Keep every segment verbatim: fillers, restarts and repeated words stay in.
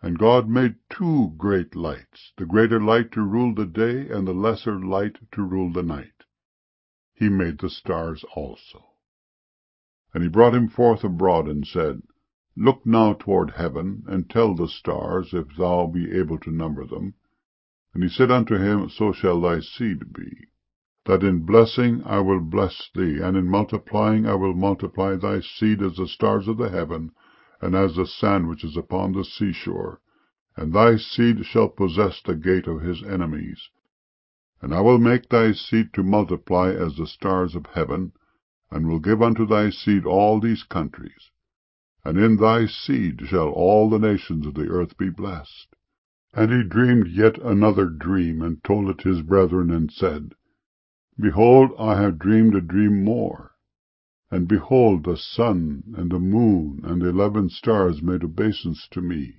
And God made two great lights, the greater light to rule the day, and the lesser light to rule the night. He made the stars also. And he brought him forth abroad, and said, Look now toward heaven, and tell the stars, if thou be able to number them. And he said unto him, So shall thy seed be, that in blessing I will bless thee, and in multiplying I will multiply thy seed as the stars of the heaven, and as the sand which is upon the seashore. And thy seed shall possess the gate of his enemies. And I will make thy seed to multiply as the stars of heaven, and will give unto thy seed all these countries. And in thy seed shall all the nations of the earth be blessed. And he dreamed yet another dream, and told it his brethren, and said, Behold, I have dreamed a dream more. And behold, the sun, and the moon, and the eleven stars made obeisance to me.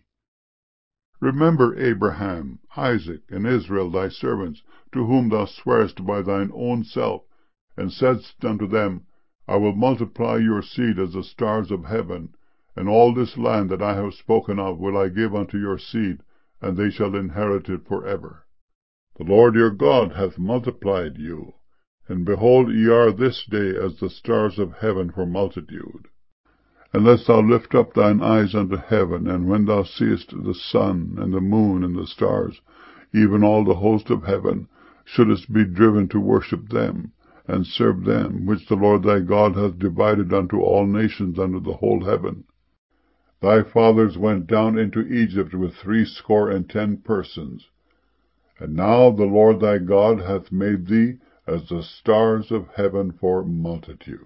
Remember Abraham, Isaac, and Israel thy servants, to whom thou swarest by thine own self, and saidst unto them, I will multiply your seed as the stars of heaven, and all this land that I have spoken of will I give unto your seed, and they shall inherit it for ever. The Lord your God hath multiplied you, and behold, ye are this day as the stars of heaven for multitude. Unless thou lift up thine eyes unto heaven, and when thou seest the sun, and the moon, and the stars, even all the host of heaven, shouldest be driven to worship them, and serve them, which the Lord thy God hath divided unto all nations under the whole heaven. Thy fathers went down into Egypt with threescore and ten persons. And now the Lord thy God hath made thee as the stars of heaven for multitude.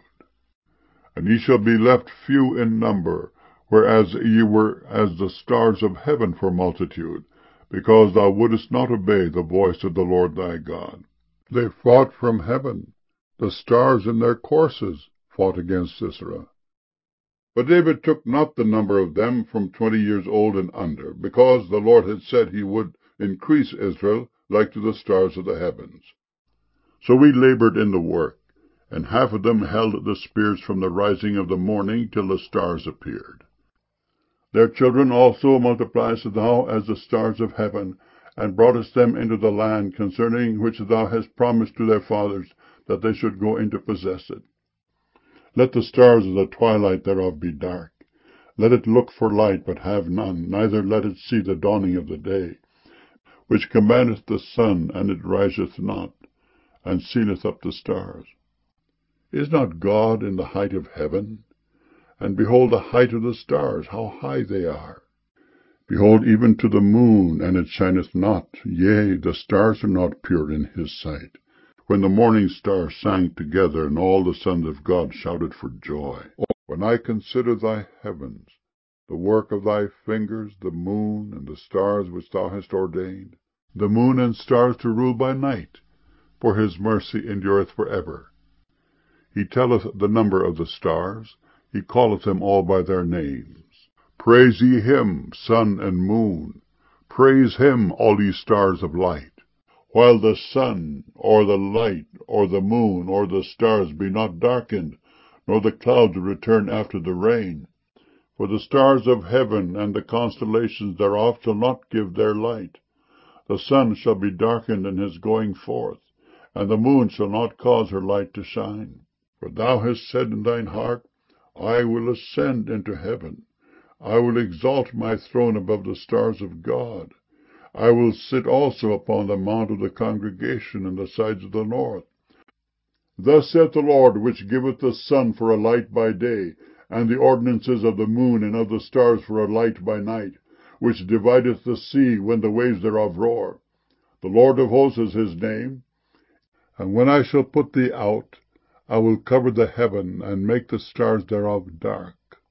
And ye shall be left few in number, whereas ye were as the stars of heaven for multitude, because thou wouldest not obey the voice of the Lord thy God. They fought from heaven. The stars in their courses fought against Sisera. But David took not the number of them from twenty years old and under, because the Lord had said he would increase Israel like to the stars of the heavens. So we labored in the work, and half of them held the spears from the rising of the morning till the stars appeared. Their children also multipliedst thou as the stars of heaven, and broughtest them into the land concerning which thou hast promised to their fathers, that they should go in to possess it. Let the stars of the twilight thereof be dark. Let it look for light, but have none, neither let it see the dawning of the day, which commandeth the sun, and it riseth not, and sealeth up the stars. Is not God in the height of heaven? And behold the height of the stars, how high they are. Behold, even to the moon, and it shineth not, yea, the stars are not pure in his sight. When the morning stars sang together, and all the sons of God shouted for joy. When I consider thy heavens, the work of thy fingers, the moon, and the stars which thou hast ordained, the moon and stars to rule by night, for his mercy endureth for ever. He telleth the number of the stars, he calleth them all by their names. Praise ye him, sun and moon. Praise him, all ye stars of light. While the sun, or the light, or the moon, or the stars be not darkened, nor the clouds return after the rain. For the stars of heaven and the constellations thereof shall not give their light. The sun shall be darkened in his going forth, and the moon shall not cause her light to shine. For thou hast said in thine heart, I will ascend into heaven. I will exalt my throne above the stars of God. I will sit also upon the mount of the congregation in the sides of the north. Thus saith the Lord, which giveth the sun for a light by day, and the ordinances of the moon and of the stars for a light by night, which divideth the sea when the waves thereof roar. The Lord of hosts is his name. And when I shall put thee out, I will cover the heaven, and make the stars thereof dark.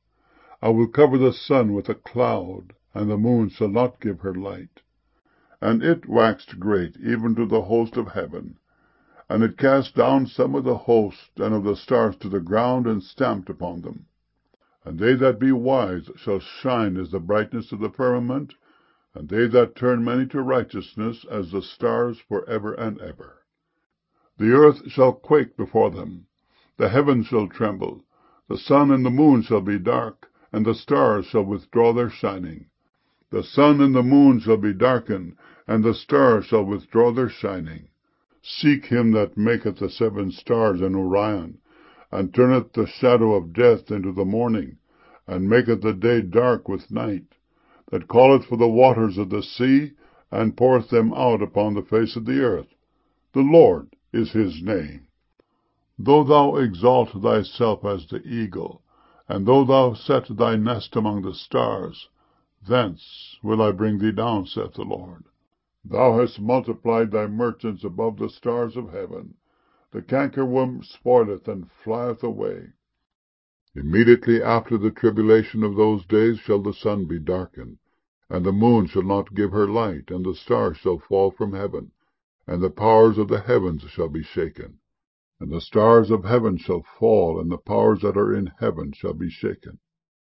I will cover the sun with a cloud, and the moon shall not give her light. And it waxed great, even to the host of heaven. And it cast down some of the host and of the stars to the ground, and stamped upon them. And they that be wise shall shine as the brightness of the firmament, and they that turn many to righteousness as the stars for ever and ever. The earth shall quake before them, the heavens shall tremble, the sun and the moon shall be dark, and the stars shall withdraw their shining. The sun and the moon shall be darkened, and the stars shall withdraw their shining. Seek him that maketh the seven stars in Orion, and turneth the shadow of death into the morning, and maketh the day dark with night, that calleth for the waters of the sea, and poureth them out upon the face of the earth. The Lord is his name. Though thou exalt thyself as the eagle, and though thou set thy nest among the stars, thence will I bring thee down, saith the Lord. Thou hast multiplied thy merchants above the stars of heaven. The cankerworm spoileth and flieth away. Immediately after the tribulation of those days shall the sun be darkened, and the moon shall not give her light, and the stars shall fall from heaven, and the powers of the heavens shall be shaken. And the stars of heaven shall fall, and the powers that are in heaven shall be shaken.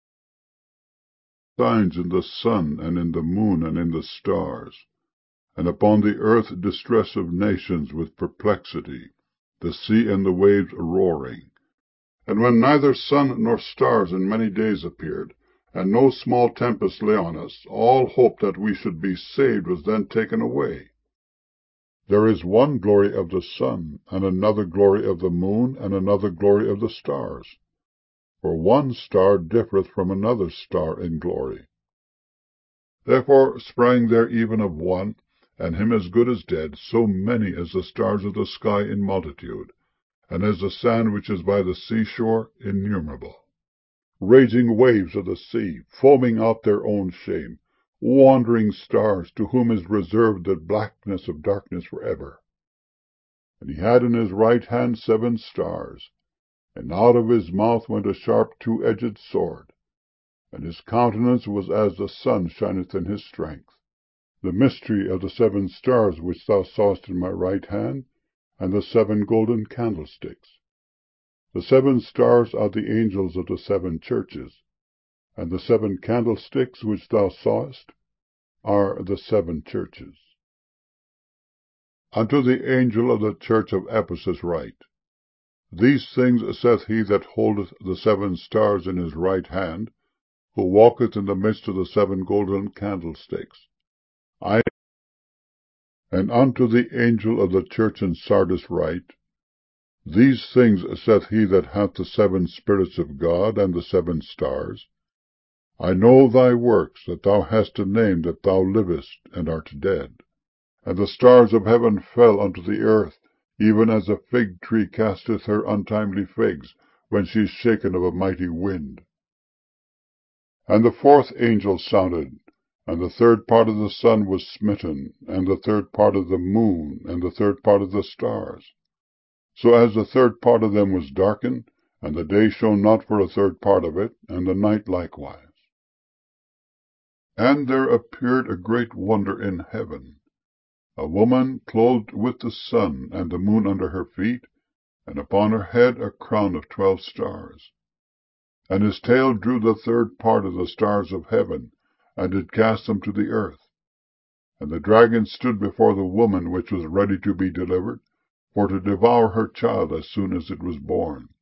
Signs in the sun, and in the moon, and in the stars, and upon the earth distress of nations with perplexity, the sea and the waves roaring. And when neither sun nor stars in many days appeared, and no small tempest lay on us, all hope that we should be saved was then taken away. There is one glory of the sun, and another glory of the moon, and another glory of the stars. For one star differeth from another star in glory. Therefore sprang there even of one, and him as good as dead, so many as the stars of the sky in multitude, and as the sand which is by the seashore innumerable. Raging waves of the sea, foaming out their own shame, wandering stars, to whom is reserved the blackness of darkness for ever. And he had in his right hand seven stars, and out of his mouth went a sharp two-edged sword, and his countenance was as the sun shineth in his strength. The mystery of the seven stars which thou sawest in my right hand, and the seven golden candlesticks. The seven stars are the angels of the seven churches, and the seven candlesticks which thou sawest are the seven churches. Unto the angel of the church of Ephesus write, These things saith he that holdeth the seven stars in his right hand, who walketh in the midst of the seven golden candlesticks. I And unto the angel of the church in Sardis write, These things saith he that hath the seven spirits of God and the seven stars. I know thy works, that thou hast a name, that thou livest and art dead. And the stars of heaven fell unto the earth, even as a fig tree casteth her untimely figs, when she is shaken of a mighty wind. And the fourth angel sounded, and the third part of the sun was smitten, and the third part of the moon, and the third part of the stars. So as the third part of them was darkened, and the day shone not for a third part of it, and the night likewise. And there appeared a great wonder in heaven, a woman clothed with the sun, and the moon under her feet, and upon her head a crown of twelve stars. And his tail drew the third part of the stars of heaven, and did cast them to the earth. And the dragon stood before the woman which was ready to be delivered, for to devour her child as soon as it was born.